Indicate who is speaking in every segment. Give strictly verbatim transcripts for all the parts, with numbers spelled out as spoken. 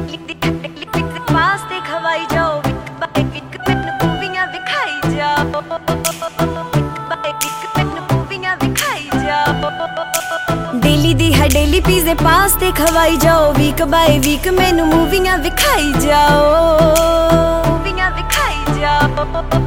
Speaker 1: ਵਾਸਤੇ ਖਵਾਈ ਜਾਓ ਬਾਏ ਇੱਕ ਮੈਨੂੰ ਮੂਵੀਆਂ ਵਿਖਾਈ ਜਾਓ ਬਾਏ ਇੱਕ ਮੈਨੂੰ ਮੂਵੀਆਂ ਵਿਖਾਈ ਜਾਓ ਡੇਲੀ ਦੀ ਹੈ ਡੇਲੀ ਪੀਜ਼ੇ ਪਾਸਤੇ ਖਵਾਈ ਜਾਓ ਵੀਕ ਬਾਏ ਵੀਕ ਮੈਨੂੰ ਮੂਵੀਆਂ ਵਿਖਾਈ ਜਾਓ ਮੂਵੀਆਂ ਵਿਖਾਈ ਜਾਓ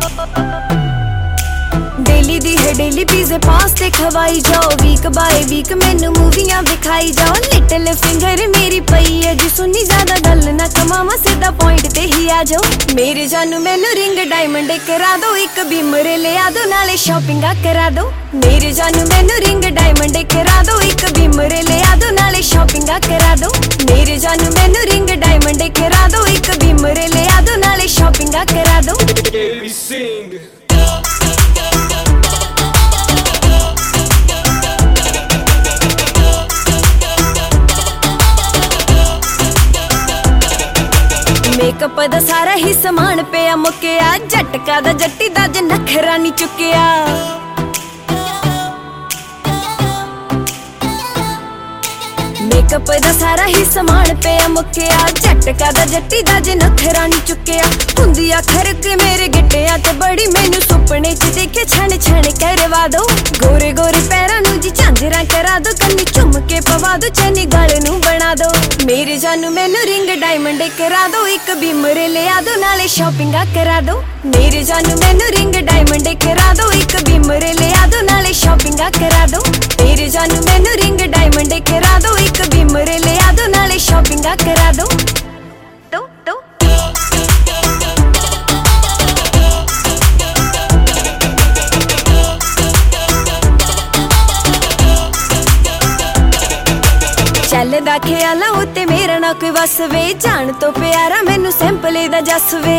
Speaker 1: ਡੇਲੀ ਦੀ ਹੈ ਡੇਲੀ ਪੀਜ਼ੇ ਪਾਸਤੇ ਖਵਾਈ ਜਾਓ ਵੀਕ ਬਾਏ ਵੀਕ ਮੈਨੂੰ ਮੂਵੀਆਂ ਵਿਖਾਈ ਜਾਓ ਲਿਟਲ ਫਿੰਗਰ ਮੇਰੀ ਪਈ ਹੈ ਜੀ ਸੁਣੀ ਜ਼ਿਆਦਾ ਗੱਲ ਨਾ ਕਮਾਵਾਂ ਸਿੱਧਾ ਪੁਆਇੰਟ ਤੇ ਹੀ ਆ ਜਾਓ ਮੇਰੇ ਜਾਨੂ ਮੈਨੂੰ ਰਿੰਗ ਡਾਇਮੰਡ ਕਰਾ ਦੋ ਇੱਕ ਬੀਮਰ ਲਿਆ ਦੋ ਨਾਲੇ ਸ਼ਾਪਿੰਗਾਂ ਕਰਾ ਦੋ ਮੇਰੇ ਜਾਨੂ ਮੈਨੂੰ ਰਿੰਗ ਡਾਇਮੰਡ ਕਰਾ ਦੋ ਇੱਕ ਬੀਮਰ ਲਿਆ ਦੋ ਨਾਲੇ ਸ਼ਾਪਿੰਗਾਂ ਕਰਾ ਦੋ ਮੇਰੇ ਜਾਨੂ ਮੈਨੂੰ ਰਿੰਗ ਡਾਇਮੰਡ ਕਰਾ ਦੋ ਇੱਕ ਬੀਮਰ ਲਿਆ ਦੋ ਨਾਲੇ ਸ਼ਾਪਿੰਗਾਂ ਕਰਾ ਦੋ ਮੇਕਅਪ ਦਾ ਸਾਰਾ ਹੀ ਸਮਾਨ ਪਿਆ ਮੁੱਕਿਆ ਝਟਕਾ ਦਾ ਜੱਟੀ ਦਾ ਜ ਨਖਰਾ ਨਹੀਂ ਚੁੱਕਿਆ ਮੇਕਅਪ ਦਾ ਸਾਰਾ ਹੀ ਸਮਾਨ ਪਿਆ ਮੁੱਕਿਆ ਝਟਕਾ ਦਾ ਜੱਟੀ ਦਾ ਜ ਨਖਰਾ ਨਹੀਂ ਚੁੱਕਿਆ ਹੁੰਦੀ ਆ ਖਰਕ ਮੇਰੇ ਗਿੱਟਿਆਂ ਤੇ ਬੜੀ ਮੈਨੂੰ ਸੁਪਨੇ ਚ ਦੇਖੇ ਛਣ ਛਣ ਕਰਵਾ ਦੋ ਗੋਰੇ ਗੋਰੇ ਪੈਰਾਂ ਨੂੰ ਜੀ ਝਾਂਜਰਾਂ ਕਰਾ ਦੋ ਕੰਨੀ ਝੁੰਮ ਕੇ ਪਵਾ ਦੋ ਚੰਨੀ ਗਲ ਨੂੰ ਬਣਾ ਦੋ ਮੇਰੇ ਜਾਨੂ ਮੈਨੂੰ ਰਿੰਗ ਡਾਇਮੰਡ ਕਰਾ ਦੋ ਇੱਕ ਬੀਮਰ ਲਿਆ ਦੋ ਨਾਲੇ ਸ਼ਾਪਿੰਗਾਂ ਕਰਾ ਦੋ ਮੇਰੇ ਜਾਨੂ ਮੈਨੂੰ ਰਿੰਗ ਡਾਇਮੰਡ ਕਰਾ ਦੋ ਇੱਕ ਬੀਮਰ ਲਿਆ ਦੋ ਨਾਲੇ ਸ਼ਾਪਿੰਗਾਂ ਕਰਾ ਦੋ ਮੇਰੇ ਜਾਨੂ ਮੈਨੂੰ ਰਿੰਗ ਡਾਇਮੰਡ ਕਰਾ ਦੋ ਇੱਕ ਬੀਮਰ ਲਿਆ ਦੋ ਨਾਲੇ ਸ਼ਾਪਿੰਗਾਂ ਕਰਾ ਦੋ ਦੋ ਦੋ ਚੱਲਦਾ ਖਿਆਲਾਂ ਉੱਤੇ ਮੇਰਾ ਨਾ ਕੋਈ ਵਸ ਵੇ ਜਾਣ ਤੋਂ ਪਿਆਰਾ ਮੈਨੂੰ ਸਿੰਪਲ ਦਾ ਜਸ ਵੇ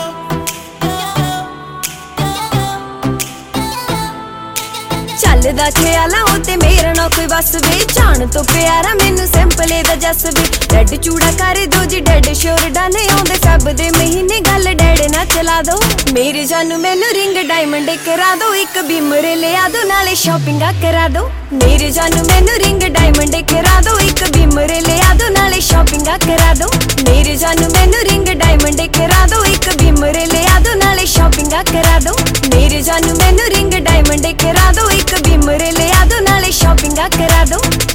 Speaker 1: ਚੱਲਦਾ ਖਿਆਲਾਂ ਉੱਤੇ ਮੇਰਾ ਨਾ ਕੋਈ ਵਸ ਵੇ ਜਾਣ ਤੋਂ ਪਿਆਰਾ ਮੈਨੂੰ ਸਿੰਪਲ ਦਾ ਜਸ ਵੇ ਡੈਡ ਚੂੜਾ ਕਰ ਦੋ ਜੀ ਡੈਡ ਸ਼ੋਰ ਡਾਨੇ ਆਉਂਦੇ ਫੈਬ ਦੇ ਮਹੀਨੇ ਗੱਲ ਡੈਡ ਨਾ ਚਲਾ ਦੋ ਮੇਰੇ ਜਾਨੂ ਮੈਨੂੰ ਰਿੰਗ ਡਾਇਮੰਡ ਕਰਾ ਦੋ ਇੱਕ ਬੀਮਰ ਲਿਆ ਦੋ ਨਾਲੇ ਸ਼ਾਪਿੰਗਾਂ ਕਰਾ ਦੋ ਮੇਰੇ ਜਾਨੂ ਮੈਨੂੰ ਰਿੰਗ ਡਾਇਮੰਡ ਕਰਾ ਦੋ ਇੱਕ ਬੀਮਰ ਲਿਆ ਦੋ ਨਾਲੇ ਸ਼ਾਪਿੰਗਾਂ ਕਰਾ ਦੋ ਮੇਰੇ ਜਾਨੂ ਮੈਨੂੰ ਰਿੰਗ ਡਾਇਮੰਡ ਕਰਾ ਦੋ ਇੱਕ ਬੀਮਰ ਲਿਆ ਦੋ ਨਾਲੇ ਸ਼ਾਪਿੰਗਾਂ ਕਰਾ ਦੋ ਮੇਰੇ ਜਾਨੂ ਮੈਨੂੰ ਰਿੰਗ ਡਾਇਮੰਡ ਕਰਾ ਦੋ ਇੱਕ ਬੀਮਰ ਲਿਆ ਦੋ ਨਾਲੇ ਸ਼ਾਪਿੰਗਾਂ ਕਰਾ ਦੋ